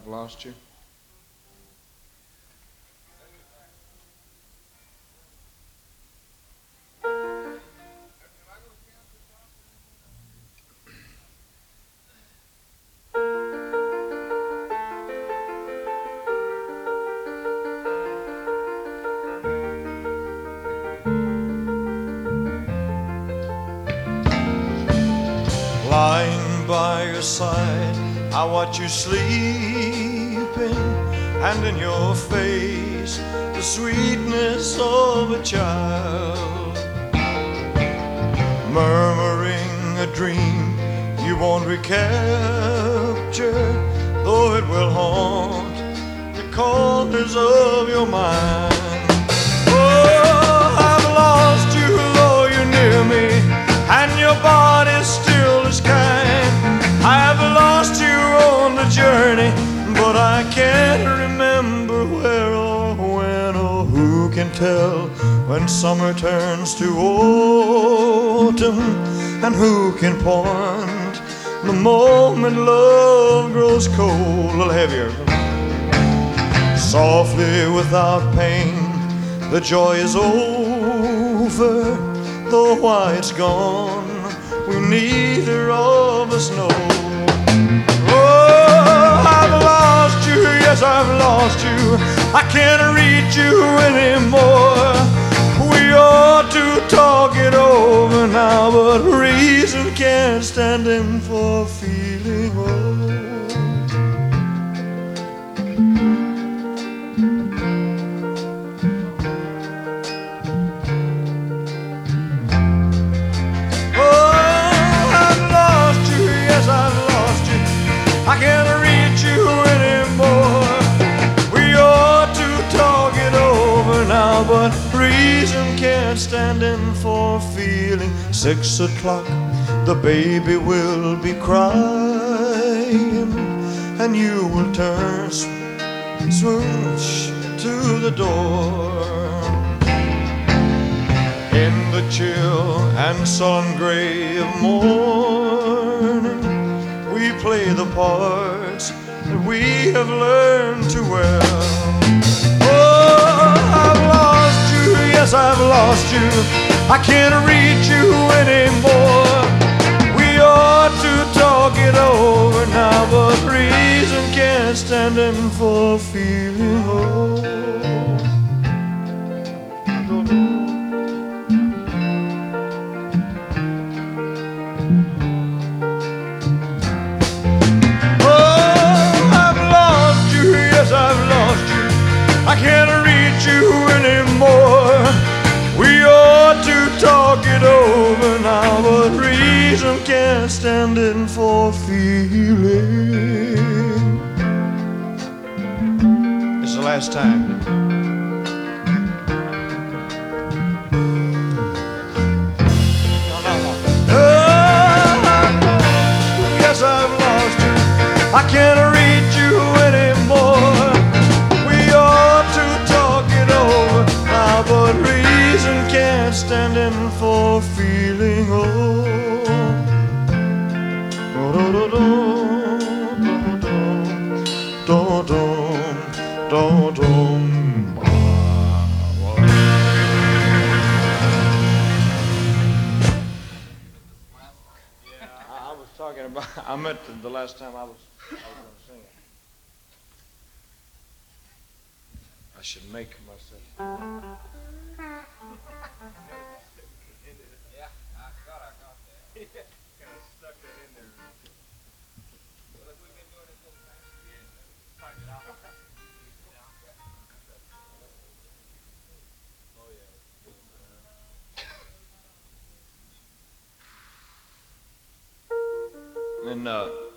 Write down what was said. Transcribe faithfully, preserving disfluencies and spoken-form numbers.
I've lost you. Lying by your side, I watch you sleeping, and in your face the sweetness of a child, murmuring a dream you won't recapture, though it will haunt the corners of your mind. Oh, I've lost you, though you're near me, and your body's still as kind. I've lost you on the journey, but I can't remember where or when or who can tell when summer turns to autumn, and who can point the moment love grows cold. A little heavier. Softly, without pain, the joy is over, though why it's gone we neither of us know. Oh, I've lost you, yes, I've lost you. I can't reach you anymore. We ought to talk it over now, but reason can't stand in for feeling old. I can't reach you anymore. We ought to talk it over now, but reason can't stand in for feeling. Six o'clock, the baby will be crying, and you will turn swoosh to the door. In the chill and sullen gray of morning, we play the parts that we have learned too well. Oh, I've lost you, yes, I've lost you. I can't reach you anymore. We ought to talk it over now, but reason can't stand in for feeling old. I can't reach you anymore. We ought to talk it over now, but reason can't stand in for feeling. It's the last time. Yes, I've lost you. I can't reach you anymore. But reason can't stand in for feeling old. I was talking about, I meant the last time I was, I was going to sing it. I should make myself. Yeah, I thought I got that. Kind of stuck that in there. Well, if we've been doing this whole time, yeah, tighten it out. Oh, yeah. And uh